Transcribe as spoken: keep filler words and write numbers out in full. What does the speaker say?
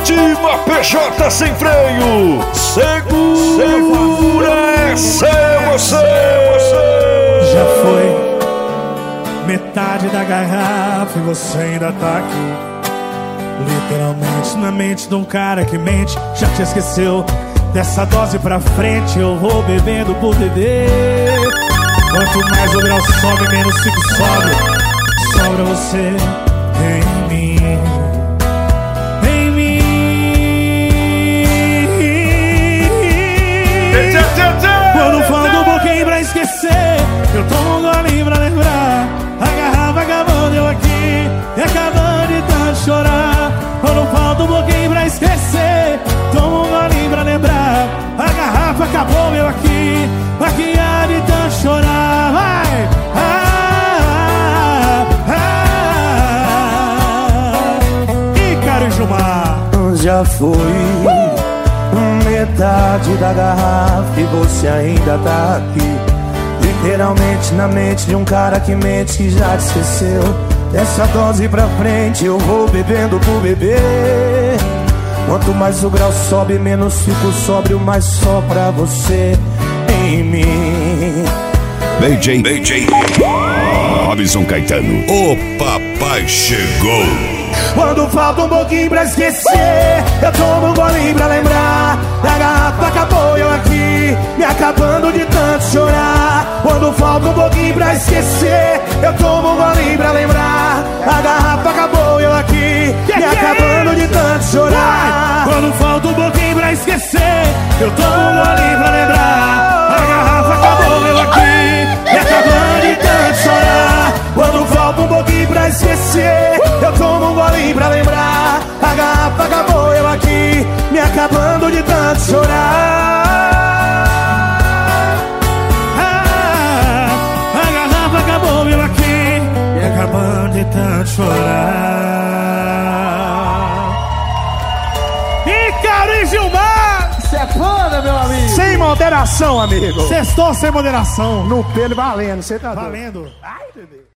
Ativa P J sem freio. Segura, essa é você. Já foi metade da garrafa e você ainda tá aqui. Literalmente na mente de um cara que mente. Já te esqueceu. Dessa dose pra frente eu vou bebendo por beber. Quanto mais o grau sobe, menos fico sóbrio. Sobra você em mim, em mim. Quando falta um pouquinho pra esquecer, eu tomo um golinho pra lembrar. A garrafa acabando, eu aqui e acabando de tanto chorar. Quando falta um pouquinho pra esquecer, tomo um golinho pra lembrar. A garrafa acabou, meu aqui, aqui há de tanto chorar. Vai! Ah, ah, ah. Ícaro e Gilmar. Já foi metade da garrafa e você ainda tá aqui. Literalmente na mente de um cara que mente, que já te esqueceu. Dessa dose pra frente eu vou bebendo por beber. Quanto mais o grau sobe, menos fico sóbrio, mais só pra você em mim. B J, B J Robson Caetano, o papai chegou. Quando falta um pouquinho pra esquecer, eu tomo um golinho pra lembrar. A garrafa acabou, eu aqui, me acabando de tanto chorar. Quando falta um pouquinho pra esquecer, eu tomo um golinho pra lembrar. A garrafa acabou, eu aqui, me acabando de tanto chorar. Quando falta um pouquinho pra esquecer, eu tomo um golinho pra lembrar. A garrafa acabou, eu aqui, me acabando de tanto chorar. Quando falta um pouquinho pra esquecer, eu tomo um golinho pra lembrar. A garrafa acabou, eu aqui, me acabando de tanto chorar. Ah, a garrafa acabou, eu aqui, me acabando de tanto chorar. Ícaro e Gilmar. Isso é foda, meu amigo. Sem moderação, amigo. Sextou sem moderação. No pelo valendo, você tá doido. Valendo. Ai, bebê.